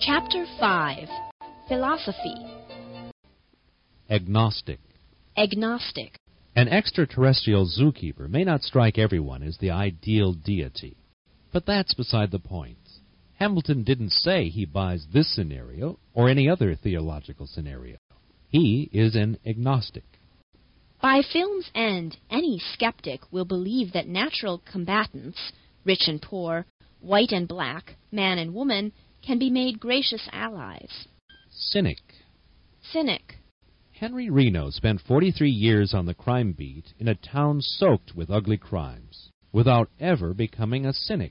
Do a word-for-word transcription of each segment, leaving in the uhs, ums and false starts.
Chapter five. Philosophy. Agnostic. Agnostic. An extraterrestrial zookeeper may not strike everyone as the ideal deity, but that's beside the point. Hamilton didn't say he buys this scenario or any other theological scenario. He is an agnostic. By film's end, any skeptic will believe that natural combatants, rich and poor, white and black, man and woman, can be made gracious allies. Cynic. Cynic. Henry Reno spent forty-three years on the crime beat in a town soaked with ugly crimes, without ever becoming a cynic.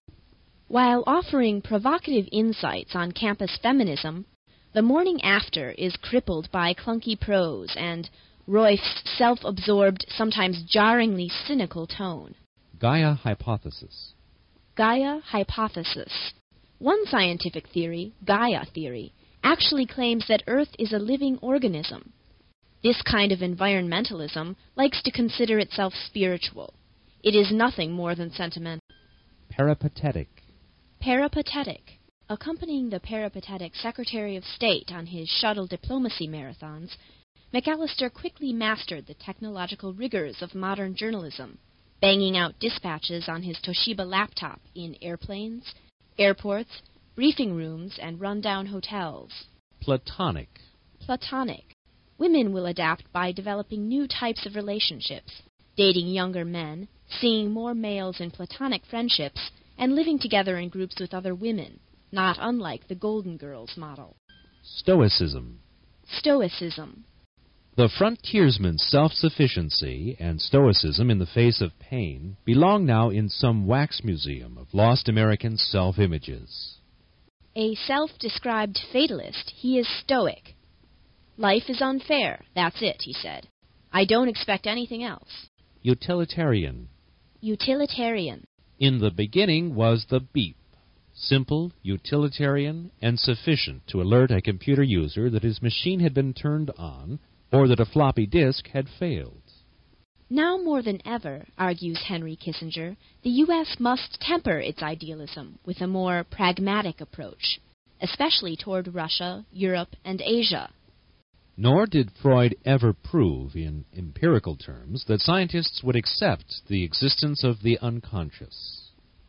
While offering provocative insights on campus feminism, The Morning After is crippled by clunky prose and Royf's self-absorbed, sometimes jarringly cynical tone. Gaia hypothesis. Gaia hypothesis. One scientific theory, Gaia theory, actually claims that Earth is a living organism. This kind of environmentalism likes to consider itself spiritual. It is nothing more than sentimental. Peripatetic. Peripatetic. Accompanying the peripatetic Secretary of State on his shuttle diplomacy marathons, McAllister quickly mastered the technological rigors of modern journalism, banging out dispatches on his Toshiba laptop in airplanes, airports, briefing rooms, and run-down hotels. Platonic. Platonic. Women will adapt by developing new types of relationships, dating younger men, seeing more males in platonic friendships, and living together in groups with other women, not unlike the Golden Girls model. Stoicism. Stoicism. The frontiersman's self-sufficiency and stoicism in the face of pain belong now in some wax museum of lost American self-images. A self-described fatalist, he is stoic. Life is unfair, that's it, he said. I don't expect anything else. Utilitarian. Utilitarian. In the beginning was the beep. Simple, utilitarian, and sufficient to alert a computer user that his machine had been turned on or that a floppy disk had failed. Now more than ever, argues Henry Kissinger, the U S must temper its idealism with a more pragmatic approach, especially toward Russia, Europe, and Asia. Nor did Freud ever prove, in empirical terms, that scientists would accept the existence of the unconscious.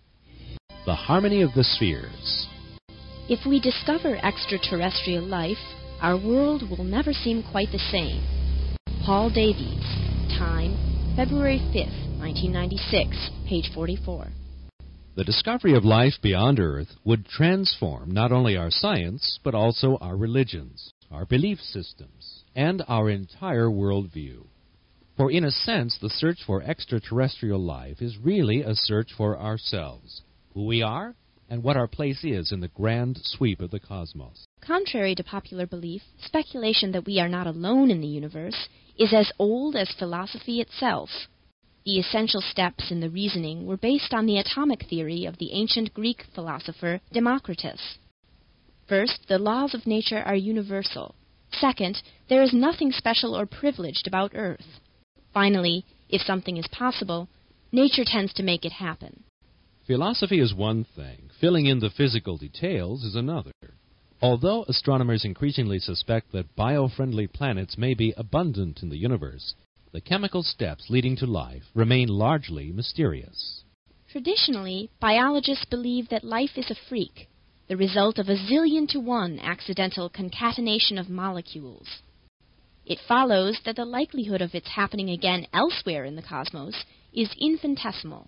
The harmony of the spheres. If we discover extraterrestrial life, our world will never seem quite the same. Paul Davies. Time, February fifth, nineteen ninety-six, page forty-four. The discovery of life beyond Earth would transform not only our science, but also our religions, our belief systems, and our entire worldview. For in a sense, the search for extraterrestrial life is really a search for ourselves, who we are, and what our place is in the grand sweep of the cosmos. Contrary to popular belief, speculation that we are not alone in the universe is as old as philosophy itself. The essential steps in the reasoning were based on the atomic theory of the ancient Greek philosopher Democritus. First, the laws of nature are universal. Second, there is nothing special or privileged about Earth. Finally, if something is possible, nature tends to make it happen. Philosophy is one thing. Filling in the physical details is another. Although astronomers increasingly suspect that bio-friendly planets may be abundant in the universe, the chemical steps leading to life remain largely mysterious. Traditionally, biologists believe that life is a freak, the result of a zillion to one accidental concatenation of molecules. It follows that the likelihood of its happening again elsewhere in the cosmos is infinitesimal.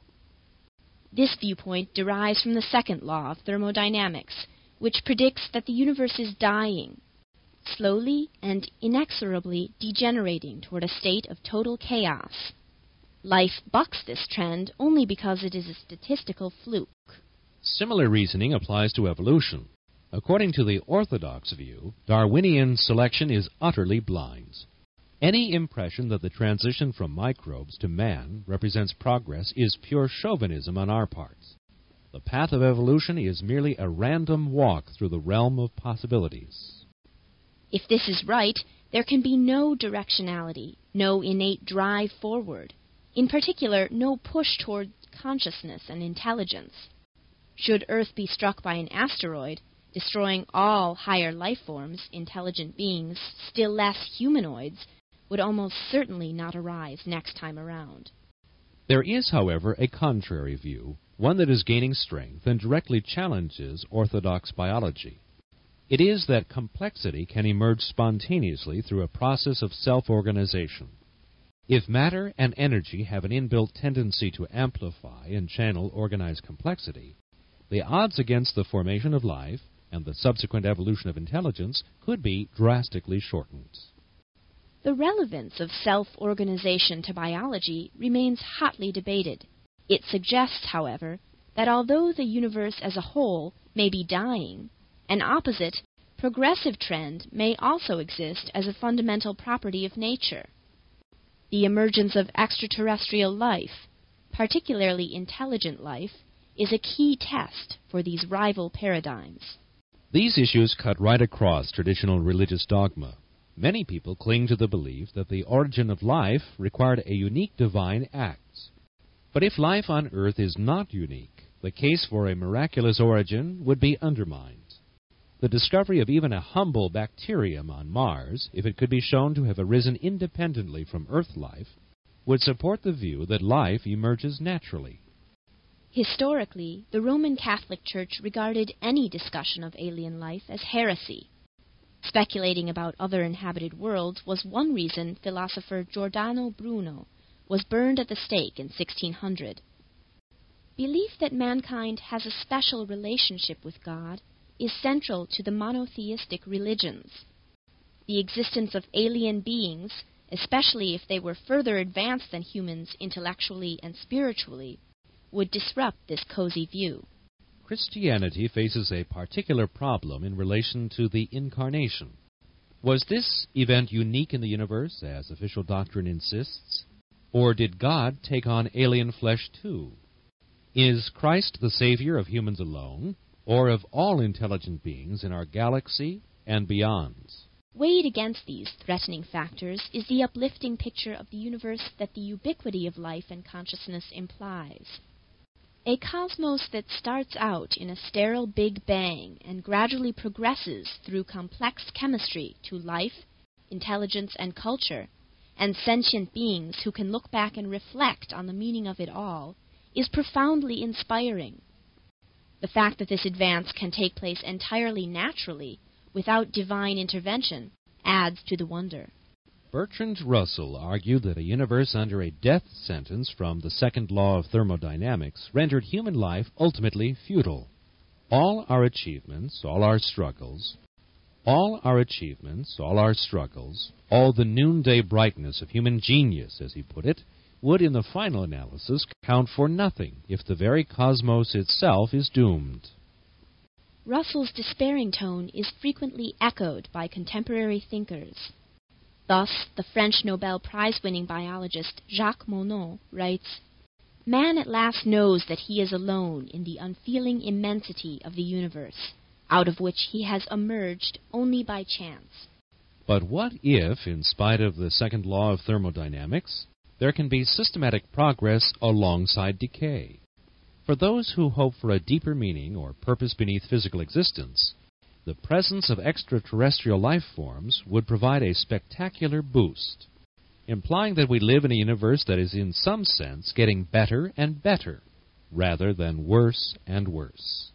This viewpoint derives from the second law of thermodynamics, which predicts that the universe is dying, slowly and inexorably degenerating toward a state of total chaos. Life bucks this trend only because it is a statistical fluke. Similar reasoning applies to evolution. According to the orthodox view, Darwinian selection is utterly blind. Any impression that the transition from microbes to man represents progress is pure chauvinism on our part. The path of evolution is merely a random walk through the realm of possibilities. If this is right, there can be no directionality, no innate drive forward. In particular, no push toward consciousness and intelligence. Should Earth be struck by an asteroid, destroying all higher life forms, intelligent beings, still less humanoids, would almost certainly not arise next time around. There is, however, a contrary view, one that is gaining strength and directly challenges orthodox biology. It is that complexity can emerge spontaneously through a process of self-organization. If matter and energy have an inbuilt tendency to amplify and channel organized complexity, the odds against the formation of life and the subsequent evolution of intelligence could be drastically shortened. The relevance of self-organization to biology remains hotly debated. It suggests, however, that although the universe as a whole may be dying, an opposite, progressive trend may also exist as a fundamental property of nature. The emergence of extraterrestrial life, particularly intelligent life, is a key test for these rival paradigms. These issues cut right across traditional religious dogma. Many people cling to the belief that the origin of life required a unique divine act. But if life on Earth is not unique, the case for a miraculous origin would be undermined. The discovery of even a humble bacterium on Mars, if it could be shown to have arisen independently from Earth life, would support the view that life emerges naturally. Historically, the Roman Catholic Church regarded any discussion of alien life as heresy. Speculating about other inhabited worlds was one reason philosopher Giordano Bruno was burned at the stake in sixteen hundred. Belief that mankind has a special relationship with God is central to the monotheistic religions. The existence of alien beings, especially if they were further advanced than humans intellectually and spiritually, would disrupt this cozy view. Christianity faces a particular problem in relation to the incarnation. Was this event unique in the universe, as official doctrine insists? Or did God take on alien flesh too? Is Christ the Savior of humans alone, or of all intelligent beings in our galaxy and beyond? Weighed against these threatening factors is the uplifting picture of the universe that the ubiquity of life and consciousness implies. A cosmos that starts out in a sterile Big Bang and gradually progresses through complex chemistry to life, intelligence, and culture, and sentient beings who can look back and reflect on the meaning of it all, is profoundly inspiring. The fact that this advance can take place entirely naturally, without divine intervention, adds to the wonder. Bertrand Russell argued that a universe under a death sentence from the second law of thermodynamics rendered human life ultimately futile. All our achievements, all our struggles, all our achievements, all our struggles, all the noonday brightness of human genius, as he put it, would in the final analysis count for nothing if the very cosmos itself is doomed. Russell's despairing tone is frequently echoed by contemporary thinkers. Thus, the French Nobel Prize-winning biologist Jacques Monod writes, "Man at last knows that he is alone in the unfeeling immensity of the universe, out of which he has emerged only by chance." But what if, in spite of the second law of thermodynamics, there can be systematic progress alongside decay? For those who hope for a deeper meaning or purpose beneath physical existence, the presence of extraterrestrial life forms would provide a spectacular boost, implying that we live in a universe that is in some sense getting better and better, rather than worse and worse.